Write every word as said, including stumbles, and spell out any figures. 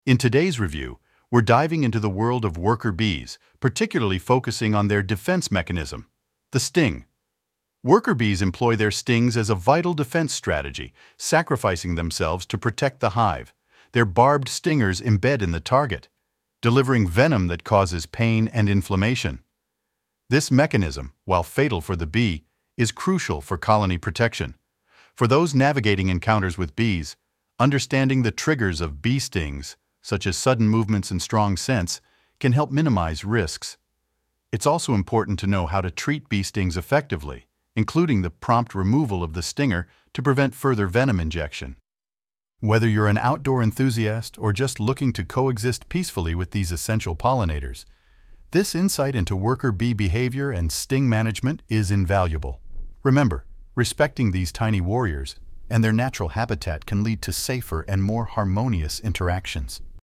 In today's review, we're diving into the world of worker bees, particularly focusing on their defense mechanism, the sting. Worker bees employ their stings as a vital defense strategy, sacrificing themselves to protect the hive. Their barbed stingers embed in the target, delivering venom that causes pain and inflammation. This mechanism, while fatal for the bee, is crucial for colony protection. For those navigating encounters with bees, understanding the triggers of bee stings, such as sudden movements and strong scents, can help minimize risks. It's also important to know how to treat bee stings effectively, including the prompt removal of the stinger to prevent further venom injection. Whether you're an outdoor enthusiast or just looking to coexist peacefully with these essential pollinators, this insight into worker bee behavior and sting management is invaluable. Remember, respecting these tiny warriors and their natural habitat can lead to safer and more harmonious interactions.